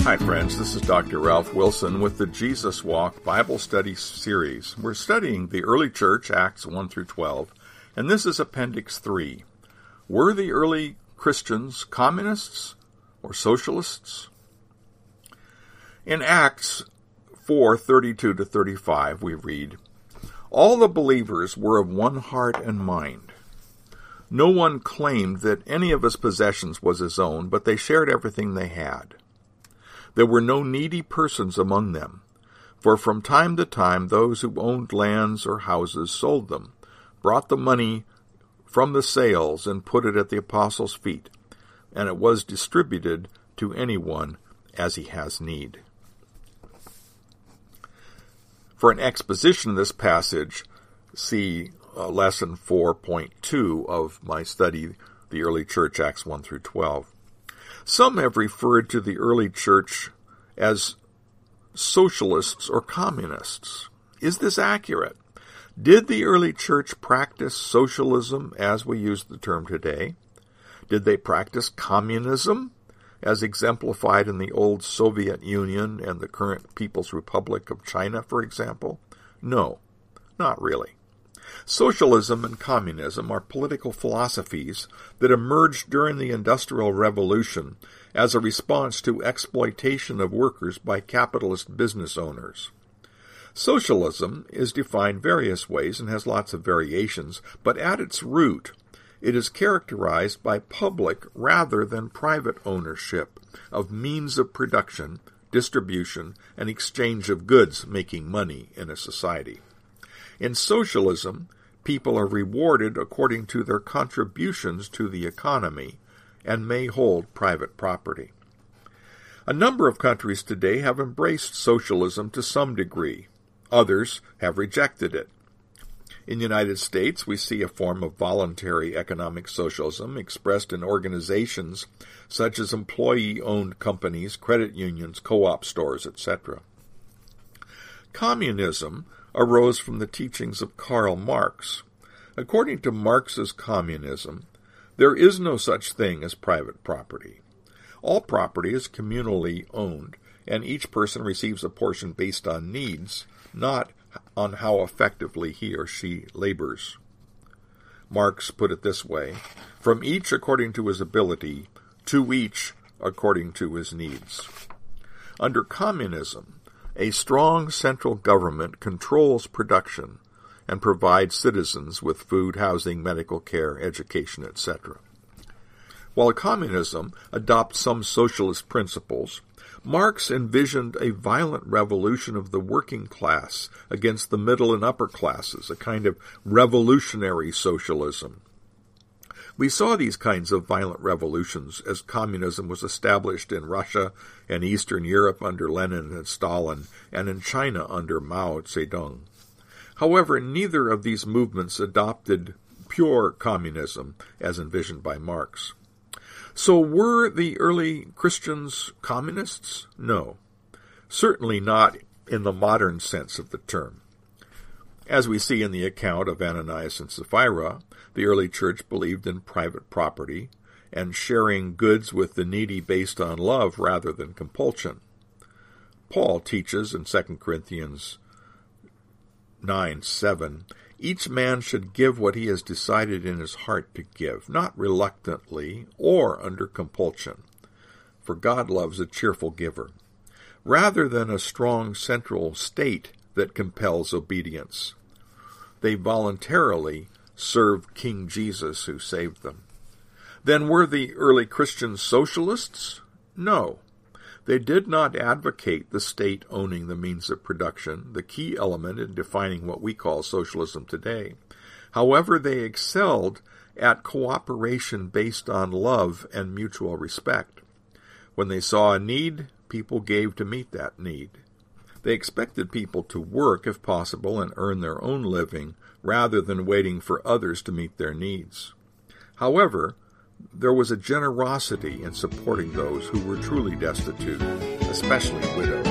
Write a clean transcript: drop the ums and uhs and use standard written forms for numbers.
Hi friends, this is Dr. Ralph Wilson with the Jesus Walk Bible Study Series. We're studying the early church, Acts 1 through 12, and this is Appendix 3. Were the early Christians communists or socialists? In Acts 4:32 to 35, we read, "All the believers were of one heart and mind. No one claimed that any of his possessions was his own, but they shared everything they had. There were no needy persons among them, for from time to time those who owned lands or houses sold them, brought the money from the sales and put it at the apostles' feet, and it was distributed to anyone as he has need." For an exposition of this passage, see Lesson 4.2 of my study, The Early Church, Acts 1 through 12. Some have referred to the early church as socialists or communists. Is this accurate? Did the early church practice socialism as we use the term today? Did they practice communism as exemplified in the old Soviet Union and the current People's Republic of China, for example? No, not really. Socialism and communism are political philosophies that emerged during the Industrial Revolution as a response to exploitation of workers by capitalist business owners. Socialism is defined various ways and has lots of variations, but at its root, it is characterized by public rather than private ownership of means of production, distribution, and exchange of goods making money in a society. In socialism, people are rewarded according to their contributions to the economy and may hold private property. A number of countries today have embraced socialism to some degree. Others have rejected it. In the United States, we see a form of voluntary economic socialism expressed in organizations such as employee-owned companies, credit unions, co-op stores, etc. Communism arose from the teachings of Karl Marx. According to Marx's communism, there is no such thing as private property. All property is communally owned, and each person receives a portion based on needs, not on how effectively he or she labors. Marx put it this way: from each according to his ability, to each according to his needs. Under communism, a strong central government controls production and provides citizens with food, housing, medical care, education, etc. While communism adopts some socialist principles, Marx envisioned a violent revolution of the working class against the middle and upper classes, a kind of revolutionary socialism. We saw these kinds of violent revolutions as communism was established in Russia and Eastern Europe under Lenin and Stalin, and in China under Mao Zedong. However, neither of these movements adopted pure communism as envisioned by Marx. So were the early Christians communists? No, certainly not in the modern sense of the term. As we see in the account of Ananias and Sapphira, the early church believed in private property and sharing goods with the needy based on love rather than compulsion. Paul teaches in 2 Corinthians 9:7, each man should give what he has decided in his heart to give, not reluctantly or under compulsion, for God loves a cheerful giver, rather than a strong central state that compels obedience. They voluntarily served King Jesus who saved them. Then were the early Christians socialists? No. They did not advocate the state owning the means of production, the key element in defining what we call socialism today. However, they excelled at cooperation based on love and mutual respect. When they saw a need, people gave to meet that need. They expected people to work, if possible, and earn their own living, rather than waiting for others to meet their needs. However, there was a generosity in supporting those who were truly destitute, especially widows.